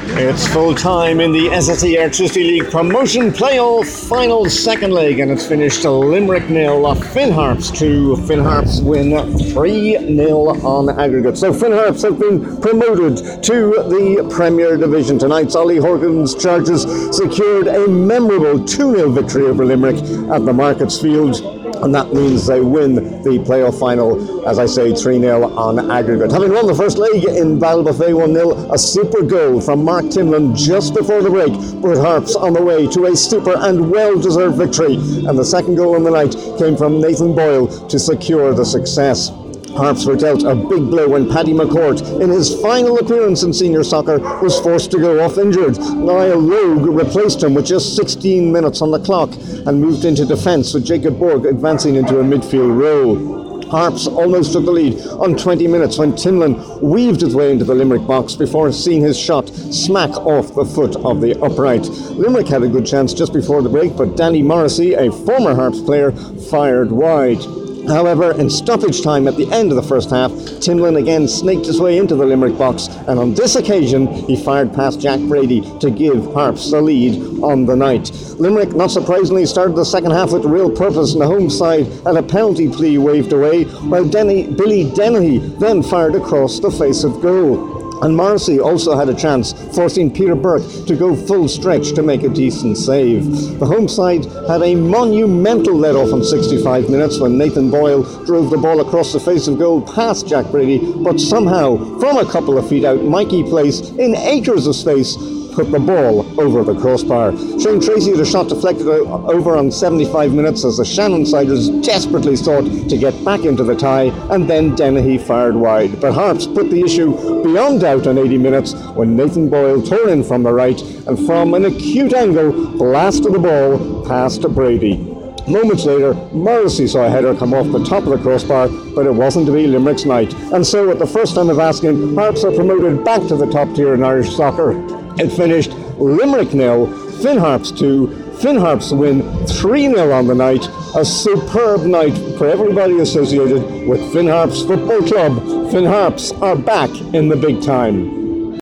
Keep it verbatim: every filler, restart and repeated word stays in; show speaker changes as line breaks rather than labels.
It's full time in the S S E Airtricity League Promotion Playoff Final second leg, and it's finished Limerick nil, Finn Harps two. Finn Harps win three nil on aggregate. So Finn Harps have been promoted to the Premier Division. Tonight's Ollie Horgan's Chargers secured a memorable two nil victory over Limerick at the Markets Field, and that means they win the playoff final, as I say, three nil on aggregate. Having won the first leg in Ballybofey one nil, a super goal from Mark Timlin just before the break put Harps on the way to a super and well-deserved victory, and the second goal on the night came from Nathan Boyle to secure the success. Harps were dealt a big blow when Paddy McCourt, in his final appearance in senior soccer, was forced to go off injured. Niall Logue replaced him with just sixteen minutes on the clock and moved into defence, with Jacob Borg advancing into a midfield role. Harps almost took the lead on twenty minutes when Timlin weaved his way into the Limerick box before seeing his shot smack off the foot of the upright. Limerick had a good chance just before the break, but Danny Morrissey, a former Harps player, fired wide. However, in stoppage time at the end of the first half, Timlin again snaked his way into the Limerick box, and on this occasion he fired past Jack Brady to give Harps the lead on the night. Limerick, not surprisingly, started the second half with real purpose, and the home side had a penalty plea waved away, while Denny, Billy Dennehy then fired across the face of goal. And Morrissey also had a chance, forcing Peter Burke to go full stretch to make a decent save. The home side had a monumental let-off in sixty-five minutes when Nathan Boyle drove the ball across the face of goal past Jack Brady, but somehow, from a couple of feet out, Mikey Place, in acres of space, put the ball over the crossbar. Shane Tracy had a shot deflected over on seventy-five minutes as the Shannonsiders desperately sought to get back into the tie, and then Dennehy fired wide. But Harps put the issue beyond doubt on eighty minutes when Nathan Boyle tore in from the right and from an acute angle blasted the ball past Brady. Moments later, Morrissey saw a header come off the top of the crossbar, but it wasn't to be Limerick's night. And so, at the first time of asking, Harps are promoted back to the top tier in Irish soccer. It finished Limerick nil, Finn Harps two. Finn Harps win three nil on the night. A superb night for everybody associated with Finn Harps Football Club. Finn Harps are back in the big time.